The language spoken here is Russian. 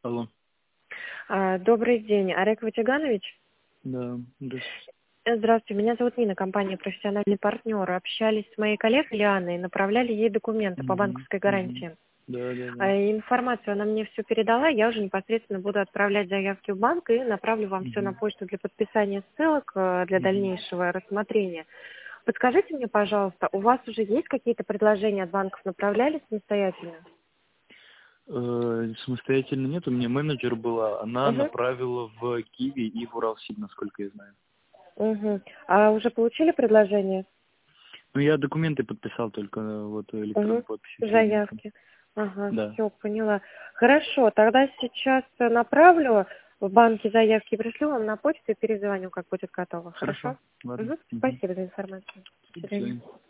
Алло. Добрый день, Олег Ватиганович. Да, здравствуйте. Здравствуйте, меня зовут Нина, компания «Профессиональный партнер». Общались с моей коллегой Лианой, направляли ей документы по банковской Мгм. гарантии. Да, да, да. Информацию она мне все передала, я уже непосредственно буду отправлять заявки в банк и направлю вам все на Мгм. почту для подписания ссылок для Мгм. дальнейшего рассмотрения. Подскажите мне, пожалуйста, у вас уже есть какие-то предложения от банков, направляли самостоятельно? Самостоятельно нет, у меня менеджер была, она Угу. направила в Киви и в Уралсиб, насколько я знаю. Угу. А уже получили предложение? Ну, я документы подписал только, вот электронной Угу. подписью соединился. Заявки. Ага, Да. все, поняла. Хорошо, тогда сейчас направлю в банке заявки, пришлю вам на почту и перезвоню, как будет готово. Хорошо, Хорошо? ладно. Угу. Мгм. Спасибо за информацию. До До свидания. свидания.